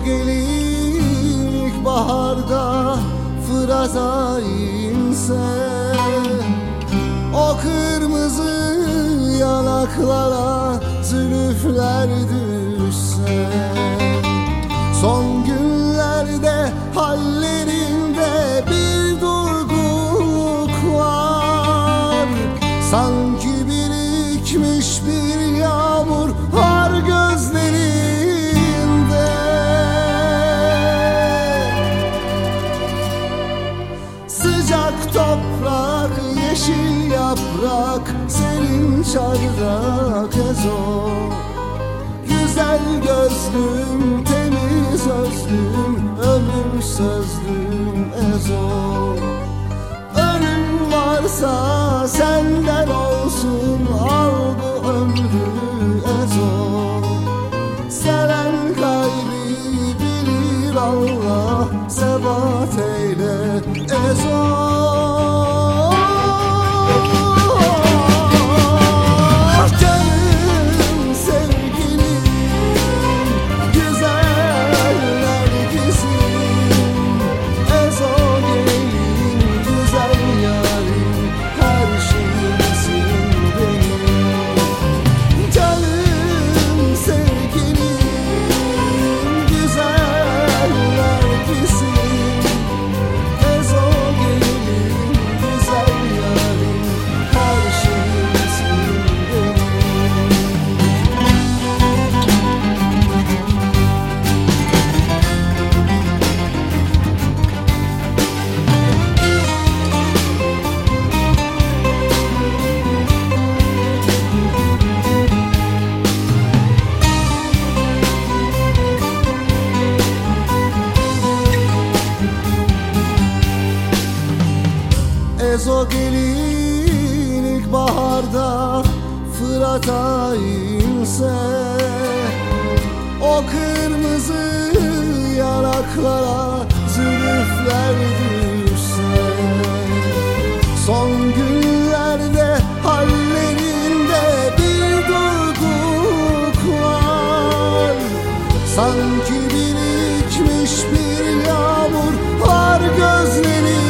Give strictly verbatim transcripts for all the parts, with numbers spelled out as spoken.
gelin ilkbaharda Fırat'a inse, o kırmızı yanaklara zülüfler düşse, son günlerde hallerinde bir durgunluk var. Sanki birikmiş bir yağmur var gözlerinde. Sıcak toprak, yeşil yaprak, serin çardak Ezo. Güzel gözlüm, temiz özlüm, ömür sözlüm Ezo. Ölüm varsa senden olsun, al bu ömrü Ezo. Seven kalbi bilir Allah, sebat eyle Ezo. Ezo gelin ilkbaharda Fırat'a inse, o kırmızı yanaklara zülüfler düşse, son günlerde hallerinde bir durgunluk var. Sanki birikmiş bir yağmur var gözlerinde.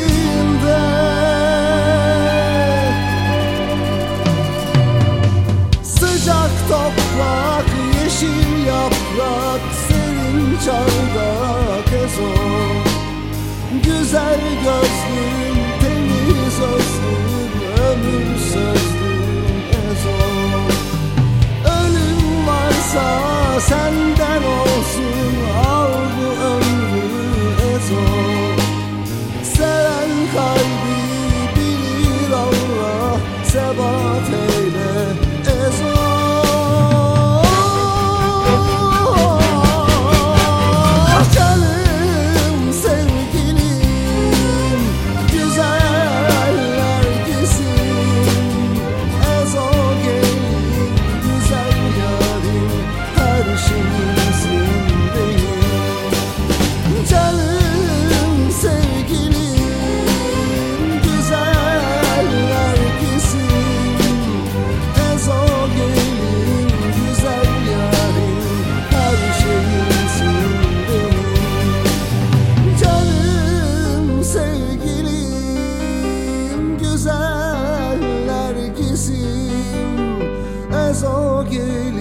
Toprak, yeşil yaprak, serin çardak Ezo. Güzel gözlüm, temiz özlüm, ömür sözlüm Ezo. Ölüm varsa senden olsun, al bu ömrü Ezo. Seven kalbi bilir Allah, sebat eyle Ezo. Ezo gelin